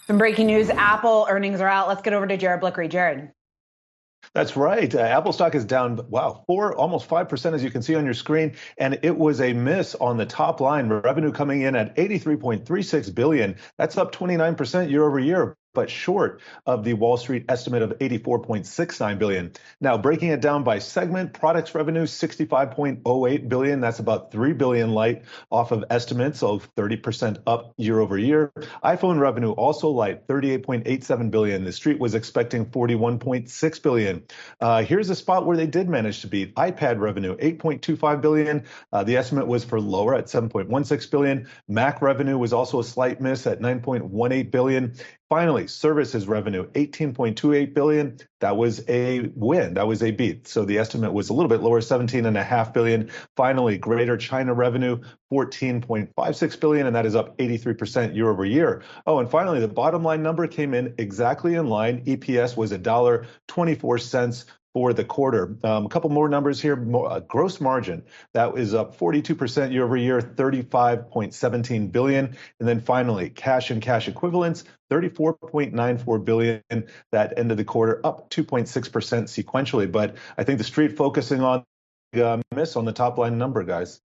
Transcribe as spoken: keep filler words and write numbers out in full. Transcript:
Some breaking news. Apple earnings are out. Let's get over to Jared Blickery. Jared. That's right. Uh, Apple stock is down, wow, four, almost five percent, as you can see on your screen. And it was a miss on the top line. Revenue coming in at eighty-three point three six billion dollars. That's up twenty-nine percent year over year, but short of the Wall Street estimate of eighty-four point six nine billion dollars. Now, breaking it down by segment, products revenue sixty-five point oh eight billion dollars. That's about three billion dollars light off of estimates of thirty percent up year over year. iPhone revenue also light, thirty-eight point eight seven billion dollars. The street was expecting forty-one point six billion dollars. Uh, here's a spot where they did manage to beat. iPad revenue, eight point two five billion dollars. Uh, the estimate was for lower at seven point one six billion dollars. Mac revenue was also a slight miss at nine point one eight billion dollars. Finally, services revenue, eighteen point two eight billion dollars. That was a win. That was a beat. So the estimate was a little bit lower, seventeen point five billion dollars. Finally, Greater China revenue, fourteen point five six billion dollars, and that is up eighty-three percent year over year. Oh, and finally, the bottom line number came in exactly in line. E P S was one dollar and twenty-four cents for the quarter. Um, a couple more numbers here. More, uh, gross margin, that is up forty-two percent year over year, thirty-five point one seven billion dollars. And then finally, cash and cash equivalents, thirty-four point nine four billion dollars. That ended the quarter up two point six percent sequentially. But I think the street focusing on uh, miss on the top line number, guys.